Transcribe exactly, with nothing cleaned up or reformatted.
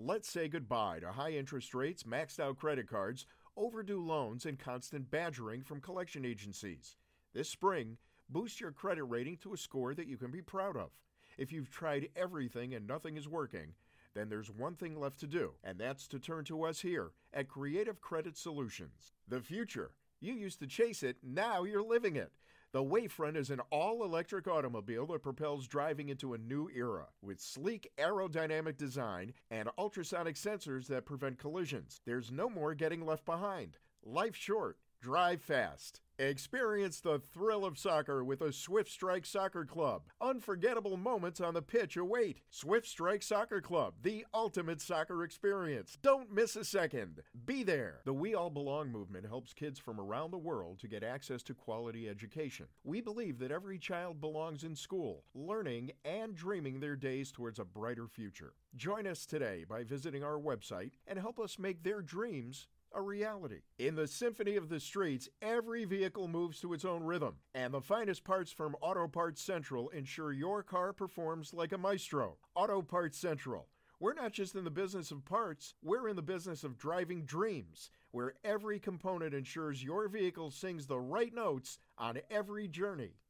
Let's say goodbye to high interest rates, maxed out credit cards, overdue loans, and constant badgering from collection agencies. This spring, boost your credit rating to a score that you can be proud of. If you've tried everything and nothing is working, then there's one thing left to do, and that's to turn to us here at Creative Credit Solutions. The future. You used to chase it, now you're living it. The Wavefront is an all-electric automobile that propels driving into a new era. With sleek aerodynamic design and ultrasonic sensors that prevent collisions, there's no more getting left behind. Life's short. Drive fast. Experience the thrill of soccer with a Swift Strike Soccer Club. Unforgettable moments on the pitch await. Swift Strike Soccer Club, the ultimate soccer experience. Don't miss a second. Be there. The We All Belong movement helps kids from around the world to get access to quality education. We believe that every child belongs in school, learning and dreaming their days towards a brighter future. Join us today by visiting our website and help us make their dreams a reality. In the symphony of the streets, every vehicle moves to its own rhythm, and the finest parts from Auto Parts Central ensure your car performs like a maestro. Auto Parts Central. We're not just in the business of parts, we're in the business of driving dreams, where every component ensures your vehicle sings the right notes on every journey.